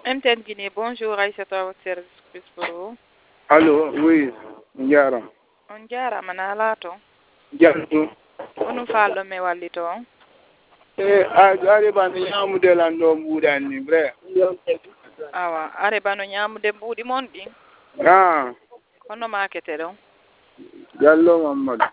MTN Guinée, bonjour, Aïssata à votre service pour vous. Allô, oui, Ndiaram. On jarama na lato. Diallo. Onu fallo me wallito. Are ban yamude lan do mbudan ni bre. Awa, are bano nyamude mbudi mon ɗin. Ah, Kono makete ɗon. Diallo Mamadou.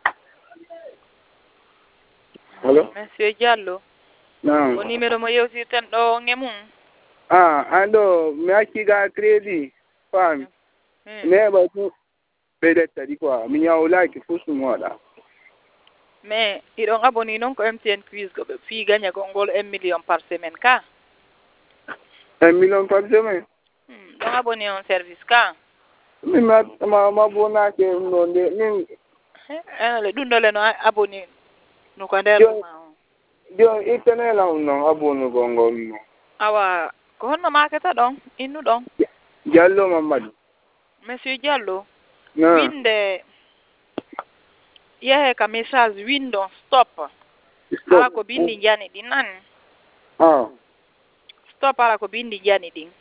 Allô? Monsieur Diallo. Non. O numéro mo yewtirten ɗo ngemum. Ah, ando mi acciga crédit. Fam. Ne ba tu bedetta di quoi. Mi nyawla ki fusu moda. Mais iɗon aboni non ko MTN quiz ko ɓe fi gagna gongol 1 million par semaine ka. 1 million par semaine. Ɗon aboni on service ka. Mi ma bona ke no de min Le ɗum ɗole no aboni no ko nder ma on. Dio itenela no abonu gongo no. Awa, ko honno maketa ɗon innu ɗon. Diallo Mamadou. Monsieur Diallo. Non. Winde yehe ka message window stop. Ala ko bindi jani ɗin nan. Ah. Stop ala ko bindi jani ɗin.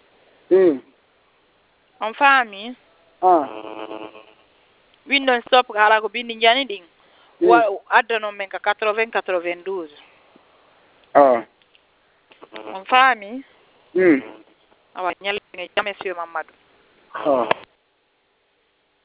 On faami? Ah. Window stop ala ko bindi jani ɗin. Wa addano men ka 80 92. Ah. On faami? Hmm. Awa nyalne jam monsieur Mamadou. Ah.